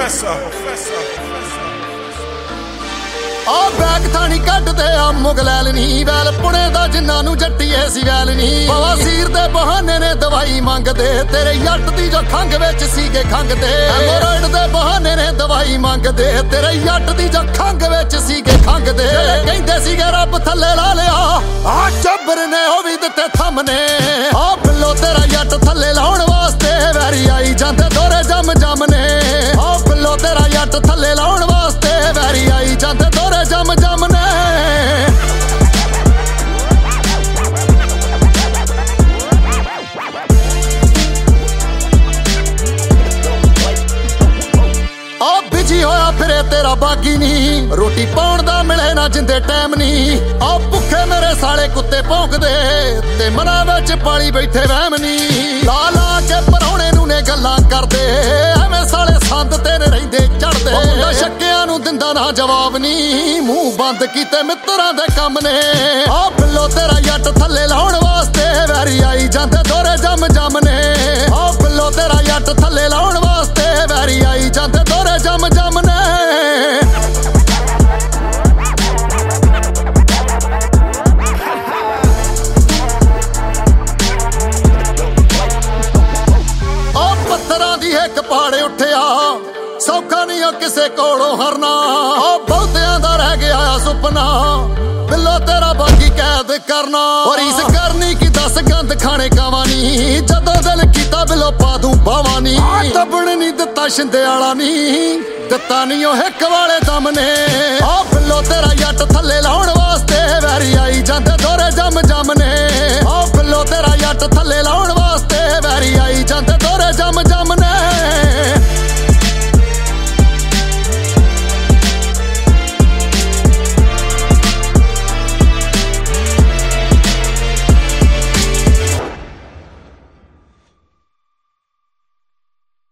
ਆ ਬੈਗ ਥਾਣੀ ਕੱਢਦੇ ਆ ਮੁਗਲੈਲ ਨੀ ਵੈਲ ਪੁਣੇ ਦਾ ਜਿੰਨਾਂ ਨੂੰ ਜੱਟੀਏ ਸੀ ਵੈਲ ਨੀ ਬਵਾਸੀਰ ਦੇ ਬਹਾਨੇ ਨੇ ਦਵਾਈ ਮੰਗਦੇ ਤੇਰੇ ਜੱਟ ਦੀ ਜੋ ਖੰਗ ਵਿੱਚ ਸੀਗੇ ਖੰਗਦੇ ਹੈਮੋਰਾਇਡ ਦੇ ਬਹਾਨੇ ਨੇ ਦਵਾਈ ਮੰਗਦੇ ਤੇਰੇ ਜੱਟ ਦੀ ਜੋ ਖੰਗ ਵਿੱਚ ਸੀਗੇ ਖੰਗਦੇ ਕਹਿੰਦੇ ਸੀਗੇ ਰੱਬ ਥੱਲੇ ਲਾ ਲਿਆ ਆ ਚੱਬਰ ਨੇ ਉਹ ਵੀ ਦਿੱਤੇ ਥੰਮਨੇ ਆ ਬਿੱਲੋ ਤੇਰਾ ਜੱਟ ਥੱਲੇ ਲਾਉਣ ਵਾਸਤੇ ਵੈਰੀ ਆਈ ਜਾਂਦੇ ਦੋਰੇ ਜਮ ਜਮ ਨੇ ਆ ਬਿੱਲੋ ਤੇਰਾ ਜੱਟ ਥੱਲੇ ਲਾਉਣ ਵਾਸਤੇ ਵੈਰੀ ਆਈ ਜਾਂਦੇ ਦੋਰੇ ਜਮ ਜਮ ਨੇ ਆ ਬਿਜੀ ਹੋਇਆ ਫਿਰੇ ਤੇਰਾ ਬਾਗੀ ਨੀ ਰੋਟੀ ਪਾਉਣ ਦਾ ਮਿਲੇ ਨਾ ਜਿੰਦੇ ਟਾਈਮ ਨੀ ਆ ਭੁੱਖੇ ਮੇਰੇ ਸਾਲੇ ਕੁੱਤੇ ਭੌਂਕਦੇ ਤੇ ਮਨਾਂ ਵਿੱਚ ਪਾਲੀ ਬੈਠੇ ਵਹਿਮ ਨੀ ਲਾ ਲਾ ਕੇ ਪਰੌਣੇ ਨੂੰ ਨੇ ਗੱਲਾਂ ਕਰਦੇ ਐਵੇਂ ਸਾਲੇ ਸੰਦ ਤੇਰੇ ਰਹਿੰਦੇ ਚੜਦੇ ਮੁੰਡਾ ਸ਼ੱਕਿਆਂ ਨੂੰ ਦਿੰਦਾ ਨਾ ਜਵਾਬ ਨੀ ਮੂੰਹ ਬੰਦ ਕੀਤੇ ਮਿੱਤਰਾਂ ਦੇ ਕੰਮ ਨੇ ਆ ਬਿੱਲੋ ਤੇਰਾ ਜੱਟ ਥੱਲੇ ਲਾਉਣ ਵਾਸਤੇ ਵੈਰੀ ਆਈ ਜਾਂਦੇ ਦੋਰੇ ਜਮ ਜਮ ਨੇ ਆ ਬਿੱਲੋ ਤੇਰਾ ਜੱਟ ਥੱਲੇ ਲਾਉਣ ਵਾਸਤੇ ਵੈਰੀ ਆਈ ਜਾਂਦੇ ਦੋਰੇ ਜਮ ਜਮ ਨੇ ਪੱਥਰਾਂ ਦੀ ਇੱਕ ਪਾੜੇ ਉੱਠਿਆ ਸੌਖਾ ਨਹੀਂ ਆ ਕਿਸੇ ਕੋਲੋਂ ਹਰਨਾ ਉਹ ਬਹੁਤਿਆਂ ਦਾ ਰਹਿ ਗਿਆ ਸੁਪਨਾ ਬਿੱਲੋ ਤੇਰਾ ਬਾਕੀ ਕੈਦ ਕਰਨਾ ਔਰ ਇਸ ਕਰਨੀ ਕੀ ਦੱਸ ਗੰਦ ਖਾਣੇ ਕਾਵਾਨੀ ਜਦੋਂ ਦਿਲ ਕੀਤਾ ਬਿੱਲੋ ਪਾ ਦੂੰ ਬਾਵਾਂ ਨੀ ਦੱਬਣ ਨਹੀਂ ਦਿੱਤਾ ਸ਼ਿੰਦੇ ਵਾਲਾ ਨੀ ਦਿੱਤਾ ਨਹੀਂ ਉਹ ਹਿੱਕ ਵਾਲੇ ਦਮ ਨੇ ਆ ਬਿੱਲੋ ਤੇਰਾ ਜੱਟ ਥੱਲੇ ਲਾਉਣ ਵਾਸਤੇ ਵੈਰੀ ਆਈ ਜਾਂਦੇ ਦੋਰੇ ਜਮ ਜਮ ਨੇ ਆ ਬਿੱਲੋ ਤੇਰਾ ਜੱਟ ਥੱਲੇ